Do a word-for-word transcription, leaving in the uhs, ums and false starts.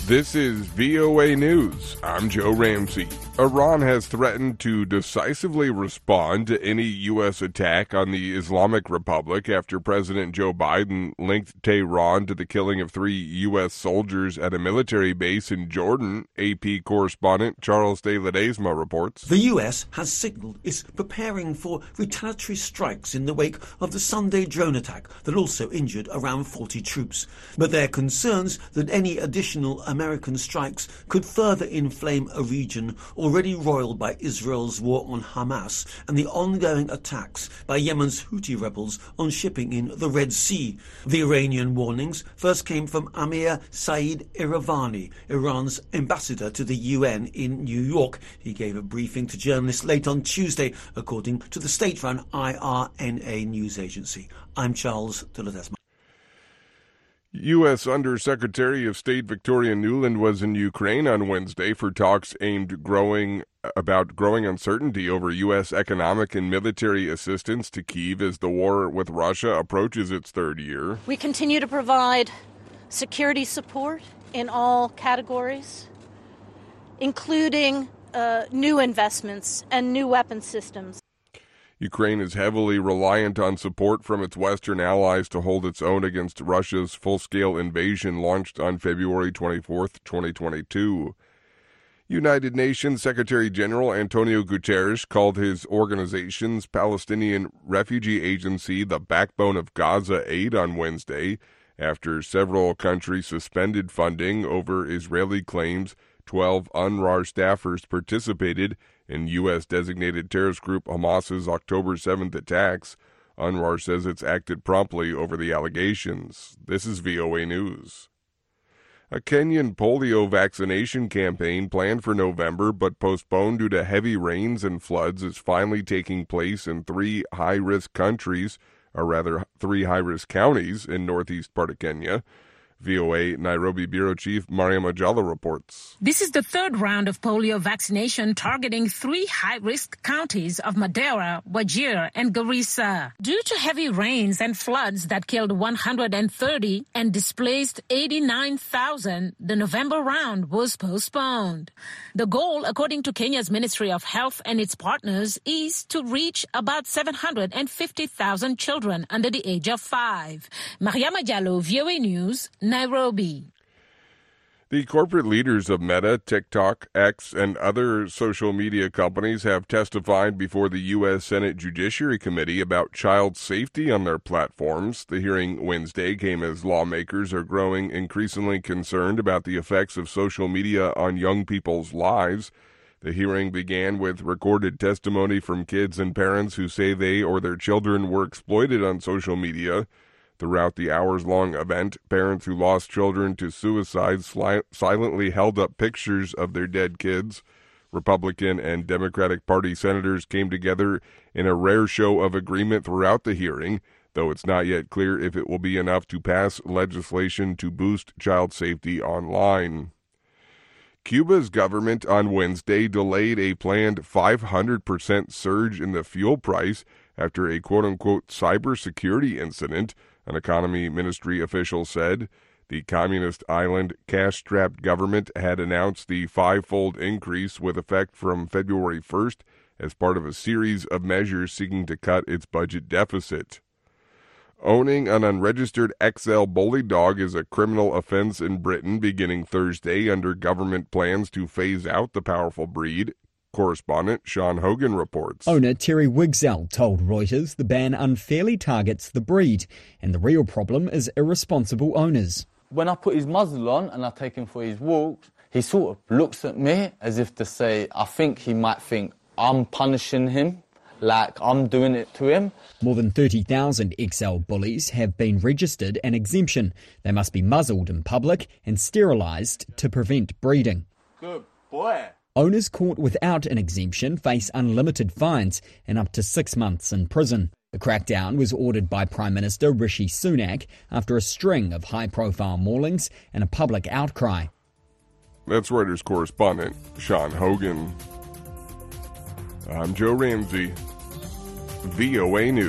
This is V O A News. I'm Joe Ramsey. Iran has threatened to decisively respond to any U S attack on the Islamic Republic after President Joe Biden linked Tehran to the killing of three U S soldiers at a military base in Jordan. A P correspondent Charles de Ledesma reports. The U S has signaled it's preparing for retaliatory strikes in the wake of the Sunday drone attack that also injured around forty troops. But there are concerns that any additional American strikes could further inflame a region already roiled by Israel's war on Hamas and the ongoing attacks by Yemen's Houthi rebels on shipping in the Red Sea. The Iranian warnings first came from Amir Saeed Iravani, Iran's ambassador to the U N in New York. He gave a briefing to journalists late on Tuesday, according to the state-run I R N A news agency. I'm Charles de Ledesma. U S Undersecretary of State Victoria Nuland was in Ukraine on Wednesday for talks aimed growing about growing uncertainty over U S economic and military assistance to Kyiv as the war with Russia approaches its third year. We continue to provide security support in all categories, including uh, new investments and new weapon systems. Ukraine is heavily reliant on support from its Western allies to hold its own against Russia's full-scale invasion launched on February twenty-fourth, twenty twenty-two. United Nations Secretary-General Antonio Guterres called his organization's Palestinian Refugee Agency the backbone of Gaza aid on Wednesday, after several countries suspended funding over Israeli claims twelve UNRWA staffers participated in U S-designated terrorist group Hamas's October seventh attacks. UNRWA says it's acted promptly over the allegations. This is V O A News. A Kenyan polio vaccination campaign planned for November but postponed due to heavy rains and floods is finally taking place in three high-risk countries, or rather three high-risk counties in northeast part of Kenya. V O A Nairobi Bureau Chief Mariam Ajala reports. This is the third round of polio vaccination targeting three high-risk counties of Madera, Wajir, and Garissa. Due to heavy rains and floods that killed one hundred thirty and displaced eighty-nine thousand, the November round was postponed. The goal, according to Kenya's Ministry of Health and its partners, is to reach about seven hundred fifty thousand children under the age of five. Mariam Ajala, V O A News, Nairobi. The corporate leaders of Meta, TikTok, X, and other social media companies have testified before the U S Senate Judiciary Committee about child safety on their platforms. The hearing Wednesday came as lawmakers are growing increasingly concerned about the effects of social media on young people's lives. The hearing began with recorded testimony from kids and parents who say they or their children were exploited on social media. Throughout the hours-long event, parents who lost children to suicide sli- silently held up pictures of their dead kids. Republican and Democratic Party senators came together in a rare show of agreement throughout the hearing, though it's not yet clear if it will be enough to pass legislation to boost child safety online. Cuba's government on Wednesday delayed a planned five hundred percent surge in the fuel price after a quote-unquote cybersecurity incident. An economy ministry official said the communist island cash-strapped government had announced the five-fold increase with effect from February first as part of a series of measures seeking to cut its budget deficit. Owning an unregistered X L bully dog is a criminal offense in Britain beginning Thursday under government plans to phase out the powerful breed. Correspondent Sean Hogan reports. Owner Terry Wigsell told Reuters the ban unfairly targets the breed, and the real problem is irresponsible owners. When I put his muzzle on and I take him for his walks, he sort of looks at me as if to say, I think he might think I'm punishing him, like I'm doing it to him. More than thirty thousand X L bullies have been registered an exemption. They must be muzzled in public and sterilised to prevent breeding. Good boy. Owners caught without an exemption face unlimited fines and up to six months in prison. The crackdown was ordered by Prime Minister Rishi Sunak after a string of high-profile maulings and a public outcry. That's Reuters correspondent Sean Hogan. I'm Joe Ramsey, V O A News.